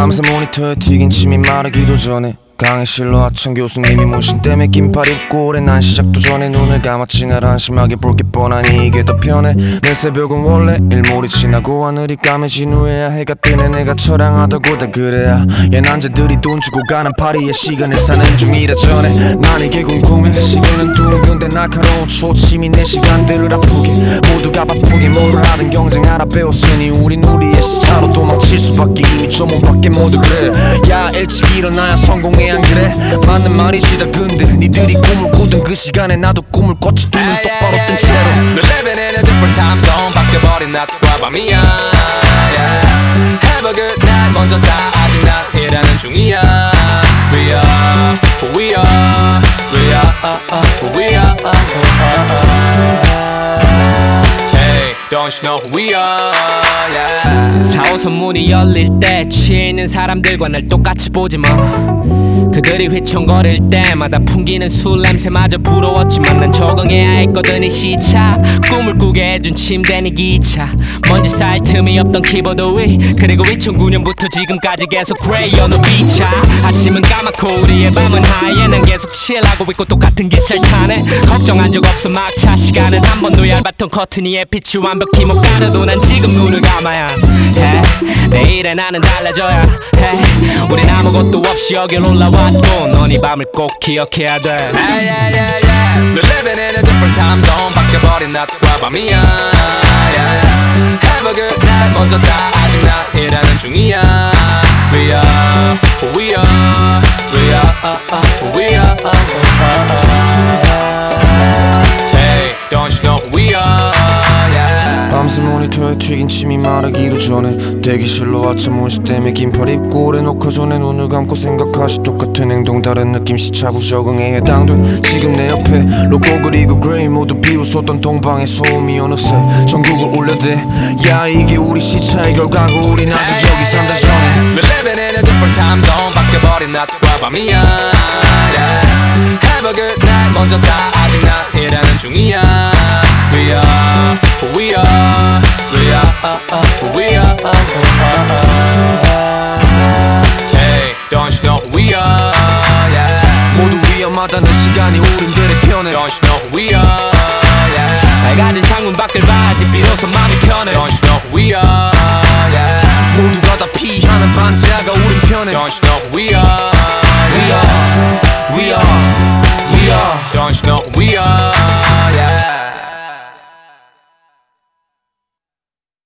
밤새 모니터에 튀긴 침이 마르기도 전에 강의실로 하천 교수님이 모신 때문에 긴팔 입고 오래 난 시작도 전에 눈을 감았지 날 한심하게 볼 게 뻔하니 이게 더 편해 내 새벽은 원래 일몰이 지나고 하늘이 까매진 후에야 해가 뜨네 내가 처량하다고 다 그래야 얘 남자들이 돈 주고 가는 파리에 시간을 사는 중이라 전에 난 이게 궁금해 시계는 둥근데 날카로운 초침이 내 시간들을 아프게 모두가 바쁘게 뭐를 하든 경쟁하라 배웠으니 우린 우리의 스타로 도망칠 수밖에 이미 조문 밖에 모두 그래 야 일찍 일어나야 성공해 안 그래? 맞는 말이지 다 근데 니들이 꿈을 꾸던 그 시간에 나도 꿈을 꿨지 두 눈 똑바로 뜬 채로 We're living in a different time zone 바뀌어버린 낮과 밤이야 Have a good night 먼저 자 아직 낮이라는 중이야 We are who we are We are who we are Hey don't you know who we are yeah. 4호선 문이 열릴 때 취해 있는 사람들과 날 똑같이 보지 마 그들이 휘청거릴 때마다 풍기는 술 냄새마저 부러웠지만 난 적응해야 했거든 이 시차 꿈을 꾸게 해준 침대니 기차 먼지 쌓일 틈이 없던 키보드 위 그리고 2009년부터 지금까지 계속 그레이 어느 비차 아침은 까맣고 우리의 밤은 하얘 난 계속 칠하고 있고 똑같은 기차를 타네 걱정한 적 없어 막차 시간은 한 번도 얇았던 커튼 위에 빛이 완벽히 못 가려도 난 지금 눈을 감아야 해 내일의 나는 달라져야 해 우린 아무것도 없이 여길 올라왔고 넌 이 밤을 꼭 기억해야 돼 Hey, yeah, yeah, yeah. We're living in a different time zone 바뀌어버린 낮과 밤이야 yeah. Have a good night 먼저 자 아직 낮이라는 중이야 We are who we are We are who we are Hey don't you know who we are yeah. 밤새 모니터에 튀긴 침이 마르기도 전에 대기실로 아침 문시 때문에 긴팔 입고 오래 녹화 전에 눈을 감고 생각하시 똑같은 행동 다른 느낌 시차부 적응에 해당돼 지금 내 옆에 로고 그리고 그레이 모두 비웃었던 동방의 소음이 어느새 전국을 울려대 야 이게 우리 시차의 결과고 우린 아직 여기 산다 전에 We're living in a different time zone 바뀌어버린 낮과 밤이야 yeah. Have a good night 먼저 자 아직 낮이라는 중이야 We are who we are We are who we are Hey don't you know who we are yeah. 모두 위험하다는 시간이 우린들의 편에 Don't you know who we are yeah. 밝아진 창문 밖을 봐야지 비로소 마음이 편해 Don't you know who we are yeah. 모두가 다 피하는 반지하가 우린 편에 Don't you know who we are We are, we are, we are Don't you know who we are